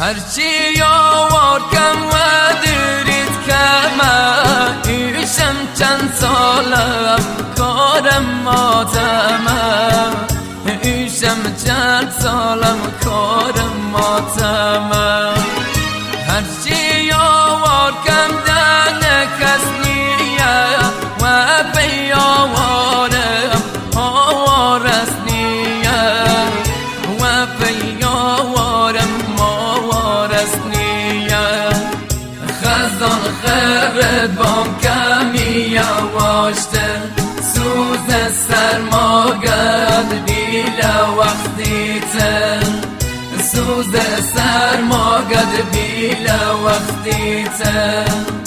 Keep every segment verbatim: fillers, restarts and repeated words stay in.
هرچی یاوار کم و درید کمه ایشم چند سالم کارم ماتمه ایشم چند سالم کارم ماتمه هرچی یاوار کم دن کس نیه و بیاوارم آوارست نیه و بیاوارم آوارست نیه خزان خرد بام کمی یواشتر سوز سرماگد بیلا وقتی تر سوز سرماگد بیلا وقتی تر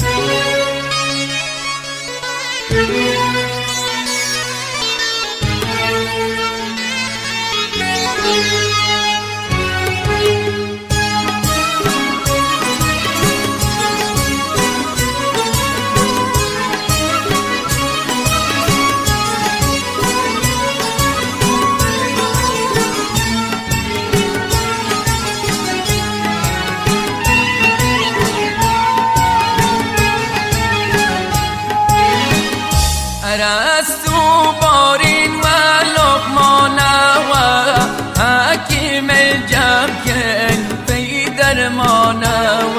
رستو بارین و لقمانه و حکیم جمع کن پی درمانه و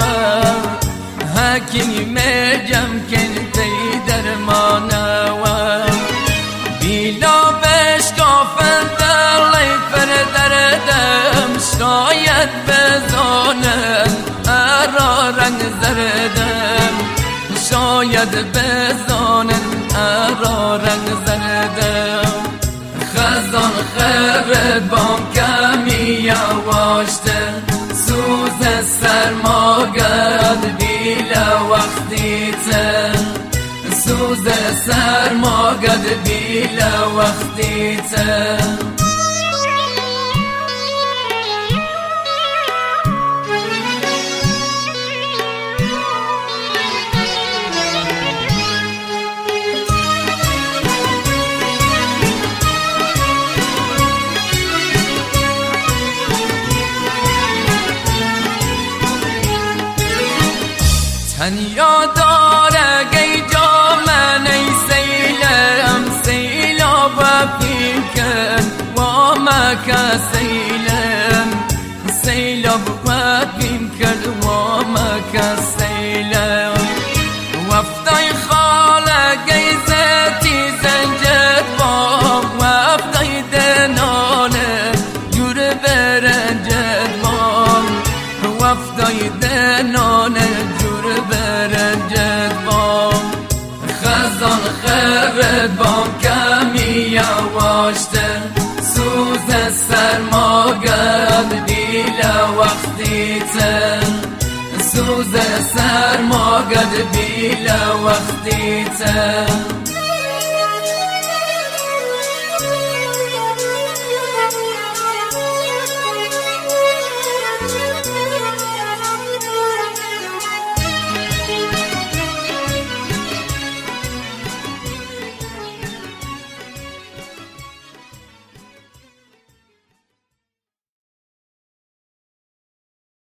حکیم جمع کن پی درمانه و بیلا بشکافن در لیفر دردم شاید بزانن ارا رنگ زردم شاید بزانن ارا رنگ زردم خزان خرد بام کمی یواشتر سوز سرماگد بیلا وقتی تر سوز سرماگد بیلا وقتی تر تنیا داره گی جا من ای سیلم سیلا بپیم کن و مکا سیلم سیلا بپیم کن و مکا سیلم وفتای خاله گی زیتی زنجد بام وفتای دنانه جور برنجد بام وفتای دنانه برنجد بام خزان خرد بام کمی یواشتر سوز سرماگد بیلا وقتی تر سوز سرماگد بیلا وقتی تر